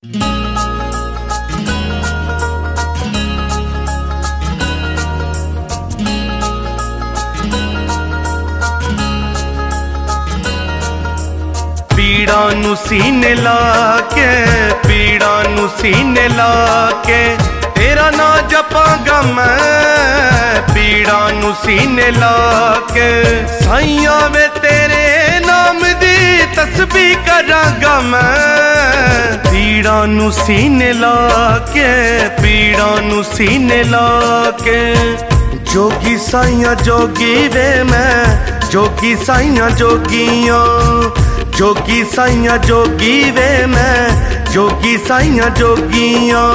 पीड़ा नू सीने लाके, पीड़ा नू सीने लाके तेरा ना जपांगा मैं, पीड़ा नू सीने लाके साइयां वे तेरे नाम दी तस्बीह करांगा मैं। पीड़ा नू सीने लाके, पीड़ा नू सीने लाके जोगी साइयां जोगी वे मैं, जोगी साइयां जोगियां, जोगी साइयां जोगी वे मैं, जोगी साइयां जोगियां।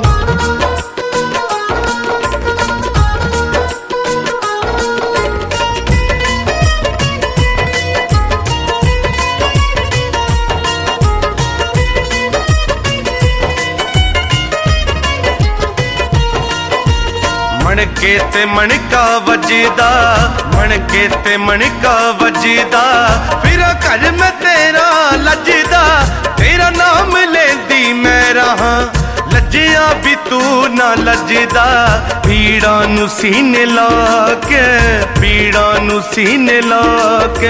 मणके ते मणका वजदा, मणके ते मणका वजदा फिर घर में तेरा लजदा, तेरा नाम लेंदी मैं रहा लजिया भी तू ना लजदा। पीड़ा नू सीने लाके, पीड़ा नू सीने लाके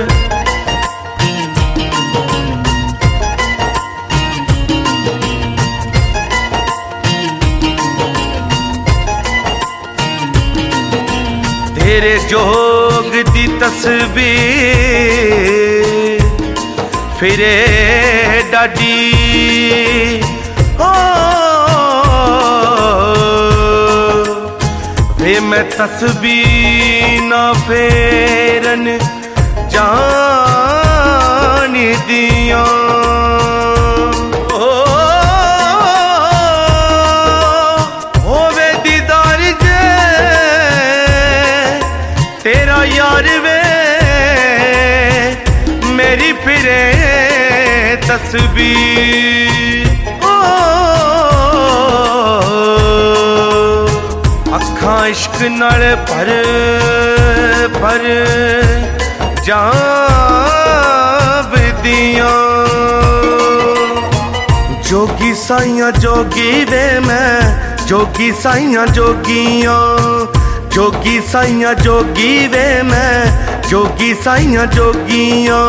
तेरे जोग दी तस्बीर फिरे डाडी ओ वे मैं तस्बीर ना फेरन जान दिया। तेरा यार वे मेरी फिरे तस्बीर ओ अखां इश्क नाल भर भर जावदियां। जोगी साइयां जोगी वे मैं, जोगी साइयां जोगियां, जोगी साइयां जोगी वे मैं, जोगी साइयां जोगियां।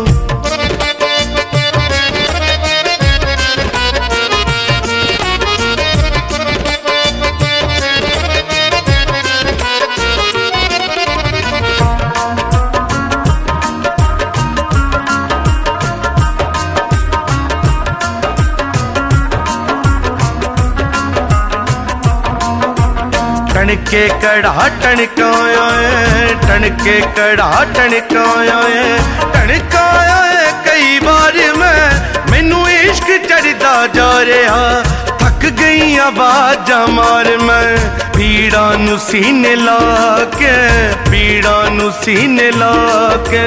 टणके कड़ा टणकाया है, टणके कड़ा टणकाया है, टणकाया है कई बार मैं, मैनू इश्क चढ़दा जा रहा थक गई आवाज़ां मार मैं। पीड़ा नू सीने लाके, पीड़ा नू सीने लाके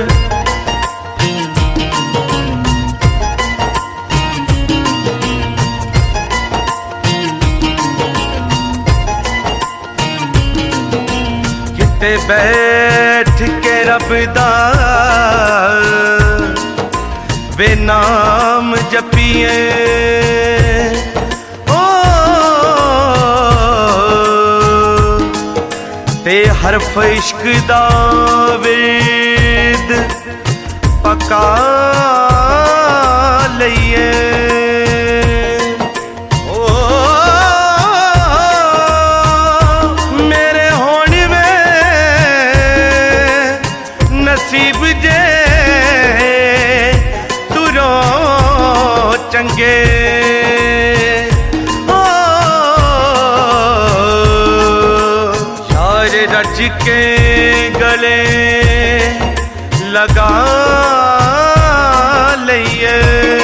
ते बैठ के रब दा वे नाम जपिए ओ ते हरफ इश्क दा वेद पका लइए। नसीब जे तुरो चंगे ओ यार रज के गले लगा लइए।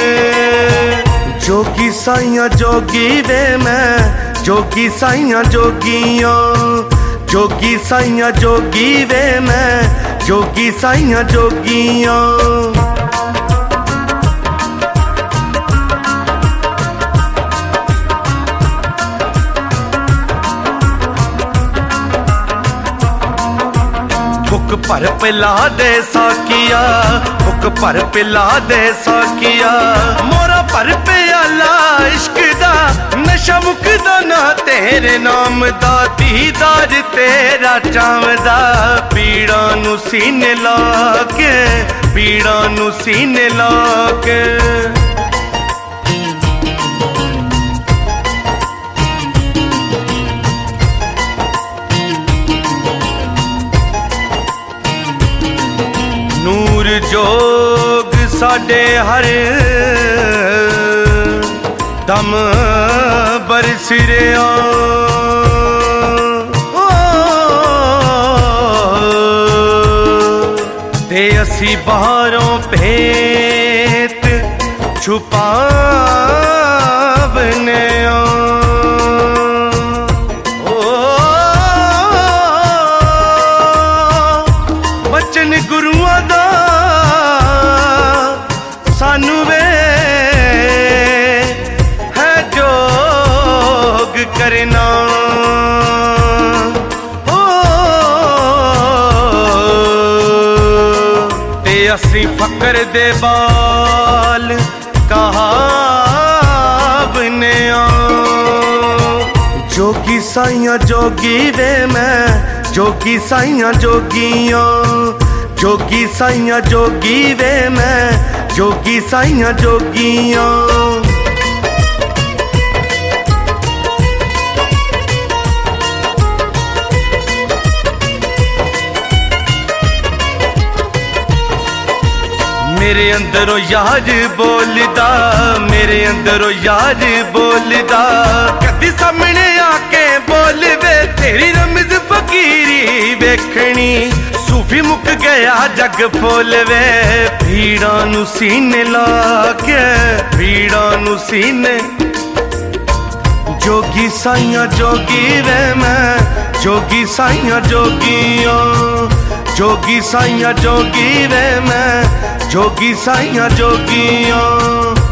जोगी साइयां जोगी वे मैं, जोगी साइयां जोगियां, जोगी साइयां जोगी वे मैं, जोगी साइयां जोगियां। बुक पर पिला दे साकिया, बुक पर पिला दे साकिया, मोरा पर पियाला नशा मुकदा ना तेरे नाम दा, दीदार तेरा चावदा। पीड़ा नू सीने ला के, पीड़ा नू सीने ला के। नूर जोग साडे हर दम बरस रिया, ते असी बाहरों भेत छुपावने बचन गुरुआं दा सानू वे है जोग करना। ते असी फकर दे बाल कहावने जोगी साइयां जोगी वे मैं, जोगी साइयां जोगियां, जोगी साइयां जोगी वे मैं, जोगी साइयां जोगियां। मेरे अंदरों यार बोलदा, मेरे अंदरों यार बोलदा। कदी सामने आके बोलवे तेरी रमज फकीरी वेखनी। सूफी मुक गया जग फोलवे, भीड़ा नू सीने ला के, भीड़ा नू सीने। जोगी साइयां जोगी वे मैं, जोगी साइयां जोगियां, जोगी साइयां जोगी वे मैं, जोगी साइयां जोगियां।